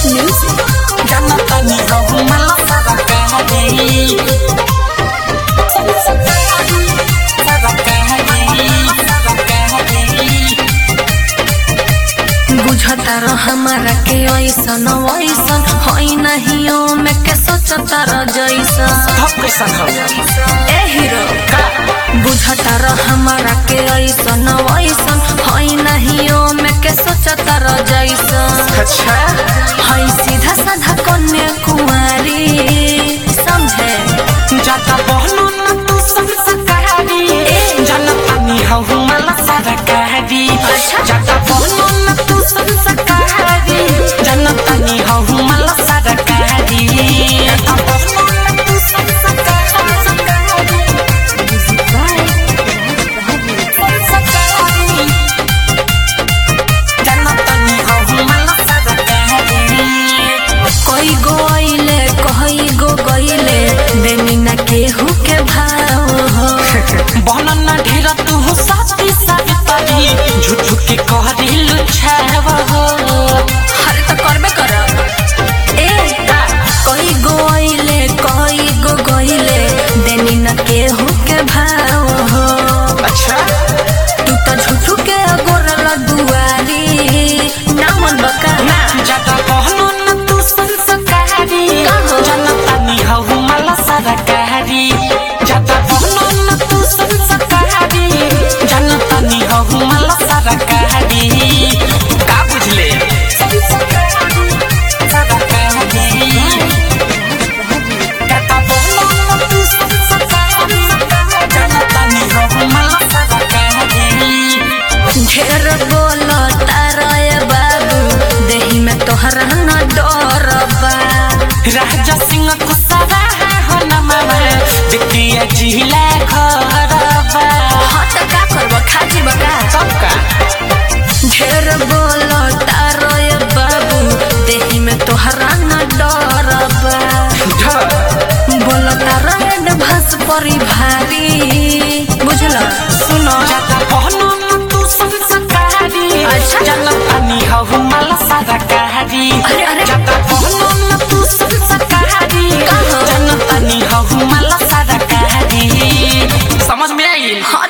Music. जनता नी हो मला सरकारी बुझता रह हमारा के ऐसन वैसन होई नहीं ओ में के सोचता रह जैसा धक कैसन हो ए हीरो बुझता रह हमारा के ऐसन वैसन होई नहीं ओ में के सोचता रह जैसा अच्छा हई सीधा साधा कन्या कुमारी समझे जाता बहनो न तू संस्कारी जनता नी हो मला सरकारी जाता बहनो न तू संस्कारी जनता नी हो मला सरकारी जाता बहनो न तू संस्कारी जनता नी हो मला सरकारी कोई गो आइले कई गो गइले देनी ना केहू के भाव हो बनना ढेरा तू हो साथी साथी झूठ झूठ के कहरी लुछाव हो हरे तो करबे कर ए कई गो आइले कई गो गइले देनी ना केहू के भाव हो अच्छा तू तो झूठू के गोरला दुआरी ना मन बका ना जाता बहनो न तू संस्कारी जनता नी हो मला सरकारी जाता बहनो न तू संस्कारी जनता नी हो मला सरकारी का बुझले जाता बहनो न तू संस्कारी जनता नी हो मला सरकारी ढेर बोलो तारा बाबू देही में तोहरा न डर बा राजा सिंह कुसावा हो न मामा बिटिया जिला खरबा हाँ तो का करबो खाजी बका सबका ढेर बोलो तारो बाबू देही में तोहरा न डर बा बोलो तारा एडवांस परी भारी बुझला सुनो जाता बहनो न तू संस्कारी अच्छा। जनता नी हो मला सरकारी अरे। जाता बहनो न तू संस्कारी जनता नी हो मला सरकारी समझ में आई हाँ